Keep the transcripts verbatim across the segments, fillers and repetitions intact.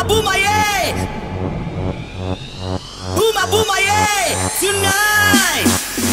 Boomaye, Booma Boomaye, tonight.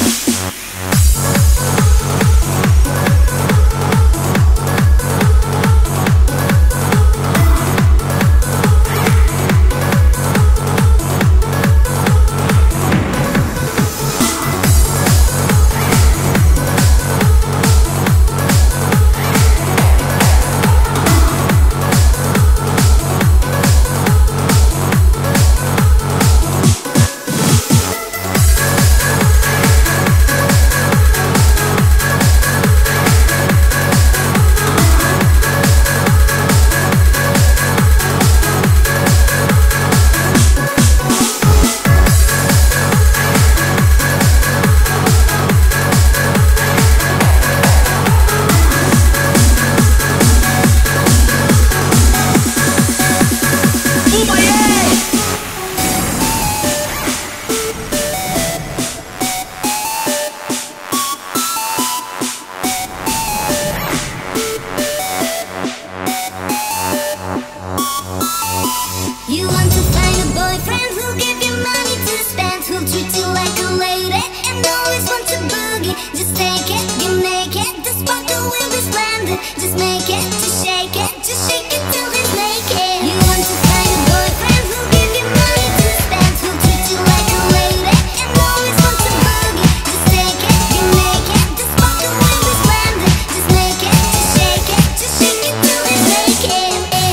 You want to find a boyfriend who'll give you money to spend, who'll treat you like a lady and always want to boogie. Just take it, get naked, the sparkle will be splendid. Just make it, just shake it, just shake it till he's naked. You want to find a boyfriend who'll give you money to spend, who'll treat you like a lady and always want to boogie. Just take it, get naked, the sparkle will be splendid. Just make it, just shake it, just shake it till he's naked.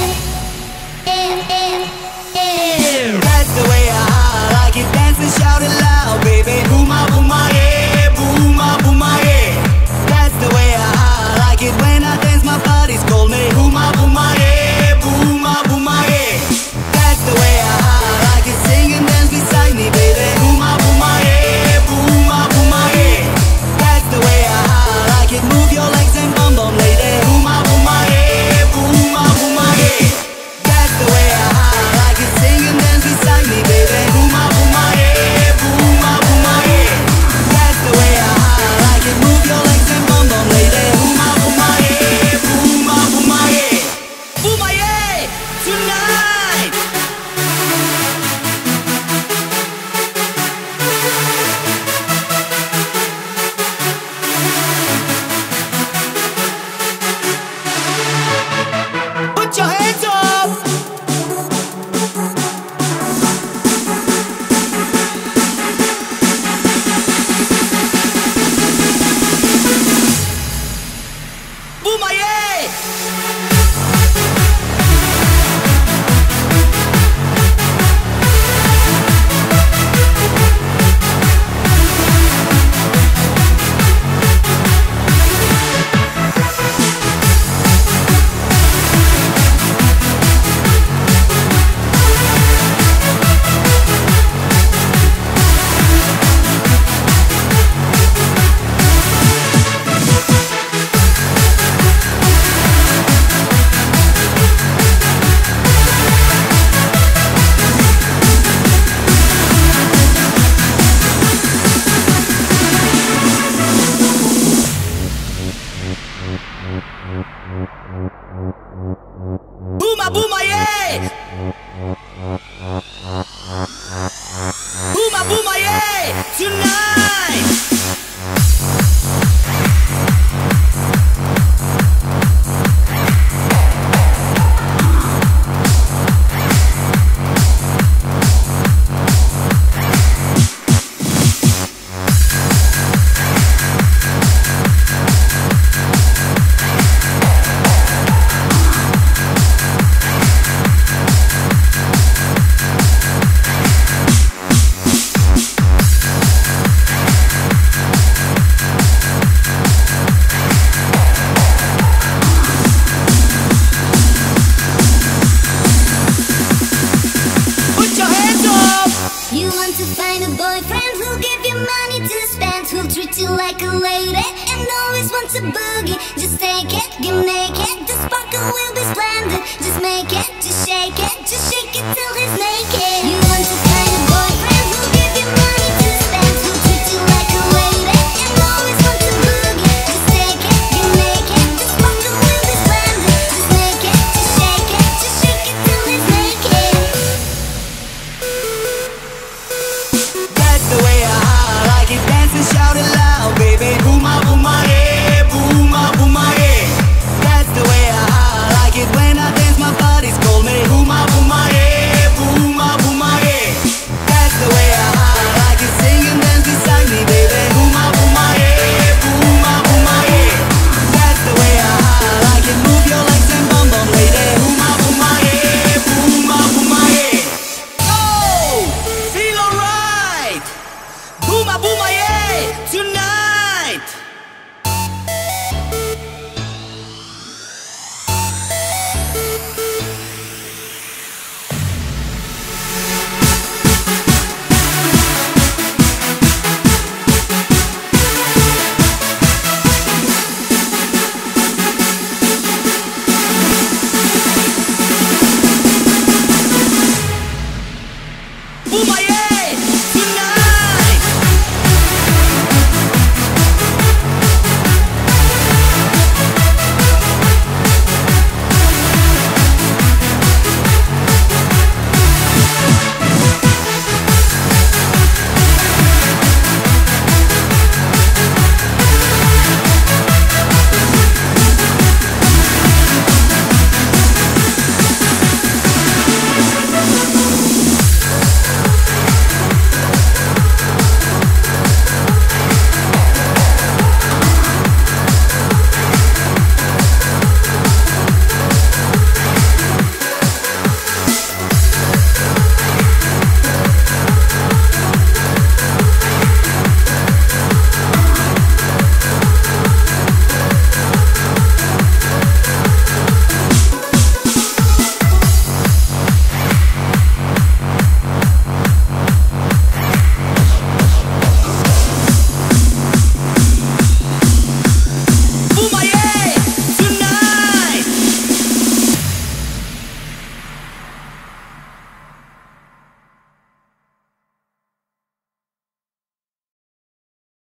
That's the way I like it, dance and shout it loud, baby. Booma Boomaye, Booma Boomaye. That's the way I like it, when I dance my body's called me. Booma Boomaye, Booma Boomaye. That's the way I like it, sing and dance beside me, baby. Booma Boomaye, Booma Boomaye. That's the way I like it, move your legs and bum bum lady. Booma Boomaye, Booma Boomaye. That's the way I like it, sing and dance beside me, baby. Booma Boomaye, Booma Boomaye. That's the way I like it, move your legs and bum bum lady. Booma Boomaye, Booma Boomaye. Boomaye, tonight. Put your hands up. Boomaye! Booma Boomaye! Booma Boomaye! Tonight! You want to find a boyfriend who'll give you money to spend, who'll treat you like a lady and always want to boogie. Just take it, get naked, the sparkle will be splendid. Just make it, just shake it, just shake it till he's naked.